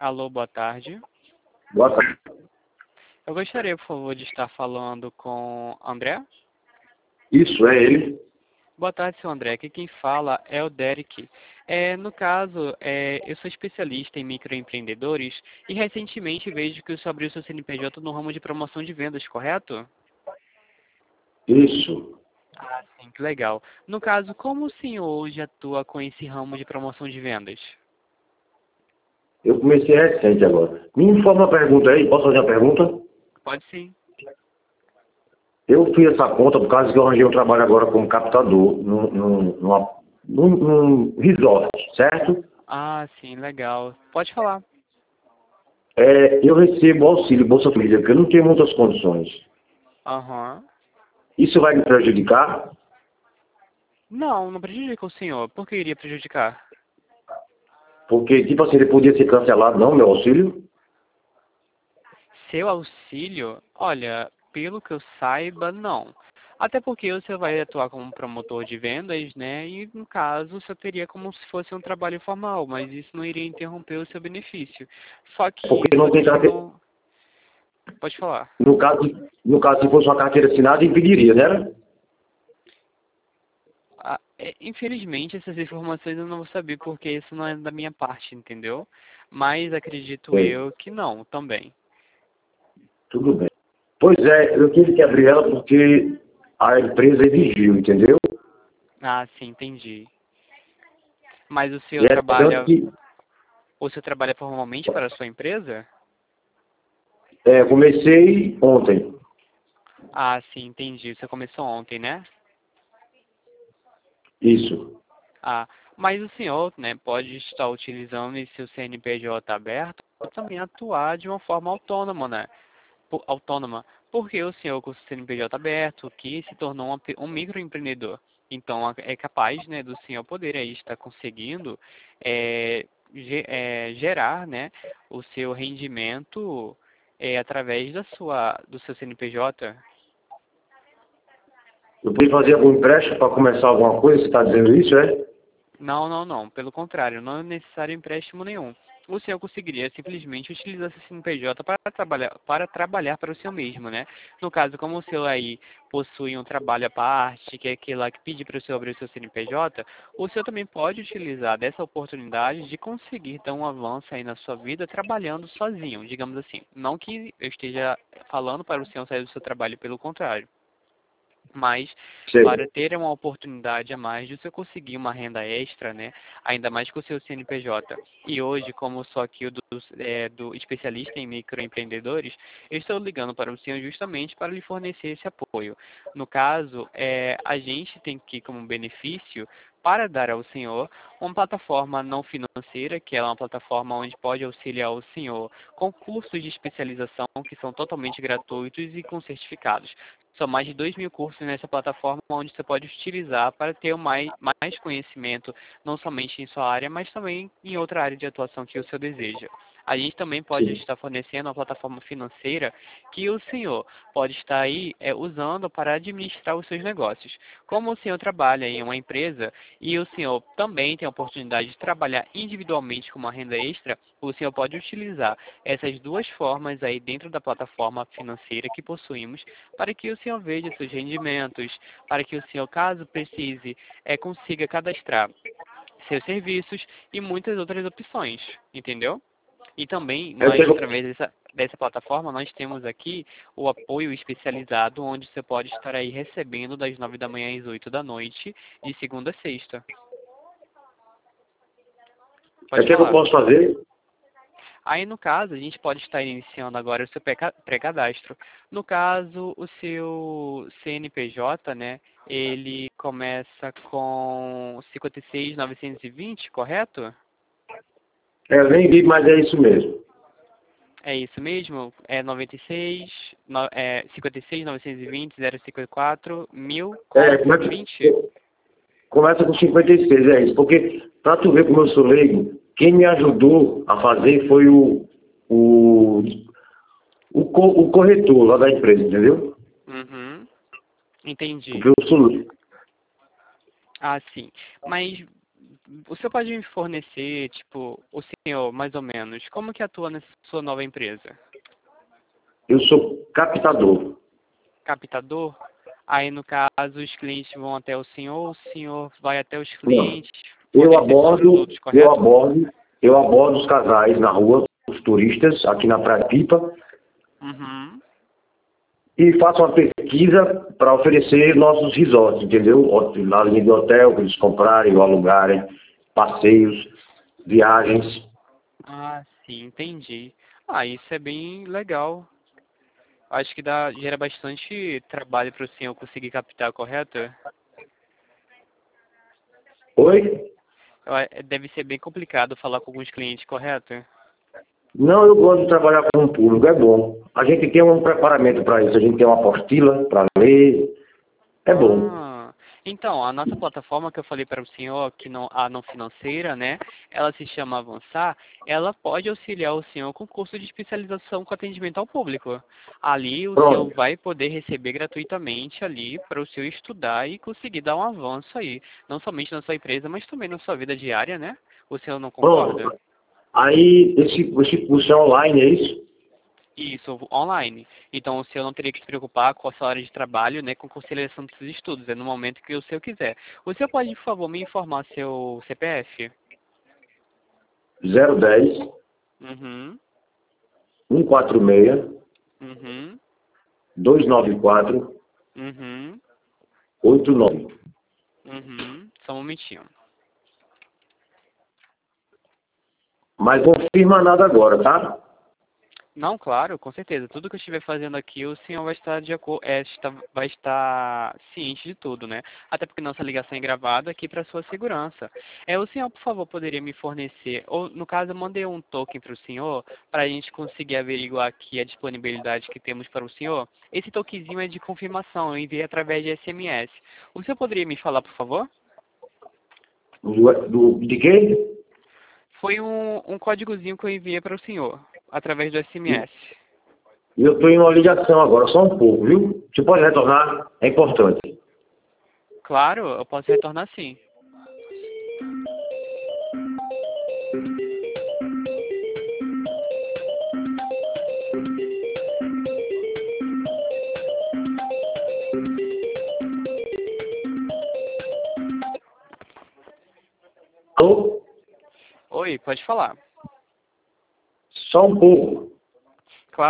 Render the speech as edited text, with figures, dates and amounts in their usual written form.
Alô, boa tarde. Boa tarde. Eu gostaria, por favor, de estar falando com André. Isso, é ele. Boa tarde, seu André. Aqui quem fala é o Derek. No caso, eu sou especialista em microempreendedores e recentemente vejo que o senhor abriu seu CNPJ no ramo de promoção de vendas, correto? Isso. Ah, sim, que legal. No caso, como o senhor hoje atua com esse ramo de promoção de vendas? Eu comecei recente agora. Me informa uma pergunta aí, posso fazer uma pergunta? Pode sim. Eu fiz essa conta por causa que eu arranjei um trabalho agora como captador num resort, certo? Ah, sim, legal. Pode falar. Eu recebo auxílio Bolsa Família, porque eu não tenho muitas condições. Aham. Isso vai me prejudicar? Não, não prejudica o senhor. Por que iria prejudicar? Porque, tipo assim, ele podia ser cancelado, não, meu auxílio? Seu auxílio? Olha, pelo que eu saiba, não. Até porque você vai atuar como promotor de vendas, né? E no caso, você teria como se fosse um trabalho informal, mas isso não iria interromper o seu benefício. Só que Porque isso não a tem carteira. questão. Pode falar. No caso, se fosse uma carteira assinada, impediria, né? Infelizmente, essas informações eu não vou saber porque isso não é da minha parte, entendeu? Mas acredito Sei. eu que não, também. Tudo bem. Pois é, eu tive que abrir ela porque a empresa exigiu, entendeu? Ah, sim, entendi. Mas E é tanto que o senhor trabalha formalmente para a sua empresa? comecei ontem. Ah, sim, entendi. Você começou ontem, né? Isso. Ah, mas o senhor, né, pode estar utilizando esse seu CNPJ aberto para também atuar de uma forma autônoma, né? Autônoma. Porque o senhor com o CNPJ aberto, que se tornou um microempreendedor. Então, é capaz, né, do senhor poder aí estar conseguindo gerar, né, o seu rendimento através do seu CNPJ. Eu pude fazer algum empréstimo para começar alguma coisa, você está dizendo isso, é? Não, não, não. Pelo contrário, não é necessário empréstimo nenhum. O senhor conseguiria simplesmente utilizar esse CNPJ para trabalhar para o senhor mesmo, né? No caso, como o senhor aí possui um trabalho à parte, que é aquele lá que pede para o senhor abrir o seu CNPJ, o senhor também pode utilizar dessa oportunidade de conseguir dar um avanço aí na sua vida trabalhando sozinho, digamos assim. Não que eu esteja falando para o senhor sair do seu trabalho, pelo contrário. Mas Sei. para ter uma oportunidade a mais de você conseguir uma renda extra, né? Ainda mais com o seu CNPJ. E hoje, como eu sou aqui do especialista em microempreendedores, eu estou ligando para o senhor justamente para lhe fornecer esse apoio. No caso, a gente tem que, como benefício, para dar ao senhor uma plataforma não financeira, que é uma plataforma onde pode auxiliar o senhor com cursos de especialização que são totalmente gratuitos e com certificados. São mais de 2.000 cursos nessa plataforma onde você pode utilizar para ter mais conhecimento, não somente em sua área, mas também em outra área de atuação que o senhor deseja. A gente também pode Sim. estar fornecendo uma plataforma financeira que o senhor pode estar aí usando para administrar os seus negócios. Como o senhor trabalha em uma empresa e o senhor também tem a oportunidade de trabalhar individualmente com uma renda extra, o senhor pode utilizar essas duas formas aí dentro da plataforma financeira que possuímos para que o senhor veja seus rendimentos, para que o senhor, caso precise, consiga cadastrar seus serviços e muitas outras opções, entendeu? E também Eu nós, tenho, através dessa plataforma, nós temos aqui o apoio especializado, onde você pode estar aí recebendo das 9 da manhã às 8 da noite, de segunda a sexta. o Pode que é que eu falar. posso fazer? Aí, no caso, a gente pode estar iniciando agora o seu pré-cadastro. No caso, o seu CNPJ, né, ele começa com 56.920, correto? Eu nem vi, mas é isso mesmo. É isso mesmo? É 96, 56.920, 054, 1000 com Como é 20? que começa com 56, é isso. Porque, para tu ver como eu sou leigo, quem me ajudou a fazer foi o, o corretor lá da empresa, entendeu? Uhum, entendi. Porque eu sou leigo. Ah, sim. Mas o senhor pode me fornecer, tipo, o senhor, mais ou menos, como que atua nessa sua nova empresa? Eu sou captador. Captador? Aí, no caso, os clientes vão até o senhor vai até os Não. clientes Eu fornecer seus abordo, produtos, eu correto? abordo, eu abordo os casais na rua, os turistas, aqui na Praia Pipa, Uhum. e faço uma pesquisa para oferecer nossos resorts, entendeu? Na linha de hotel, para eles comprarem ou alugarem, passeios, viagens. Ah, sim, entendi. Ah, isso é bem legal. Acho que gera bastante trabalho para o senhor conseguir captar, correto? Oi? Deve ser bem complicado falar com alguns clientes, correto? Não, eu gosto de trabalhar com o público, é bom. A gente tem um preparamento para isso, a gente tem uma apostila para ler, é bom. Ah, então, a nossa plataforma que eu falei para o senhor, que não, a não financeira, né? Ela se chama Avançar, ela pode auxiliar o senhor com curso de especialização com atendimento ao público. Ali o senhor Pronto, vai poder receber gratuitamente ali para o senhor estudar e conseguir dar um avanço aí, não somente na sua empresa, mas também na sua vida diária, né? O senhor não concorda? pronto. Aí, esse curso é online, é isso? Isso, online. Então, o senhor não teria que se preocupar com a sua hora de trabalho, né, com conciliação dos seus estudos. É no momento que o senhor quiser. O senhor pode, por favor, me informar seu CPF? 010 Uhum, 146 uhum, 294 uhum, 89. uhum. Só um momentinho. Mas não firma nada agora, tá? Não, claro, com certeza. Tudo que eu estiver fazendo aqui, o senhor vai estar vai estar ciente de tudo, né? Até porque nossa ligação é gravada aqui para sua segurança. O senhor, por favor, poderia me fornecer, ou no caso, eu mandei um token para o senhor, para a gente conseguir averiguar aqui a disponibilidade que temos para o senhor. Esse tokenzinho é de confirmação, eu enviei através de SMS. O senhor poderia me falar, por favor? De quê? Foi um códigozinho que eu enviei para o senhor, através do SMS. E eu estou em uma ligação agora, só um pouco, viu? Você pode retornar? É importante. Claro, eu posso retornar sim. Alô? Oi, pode falar. Só um pouco.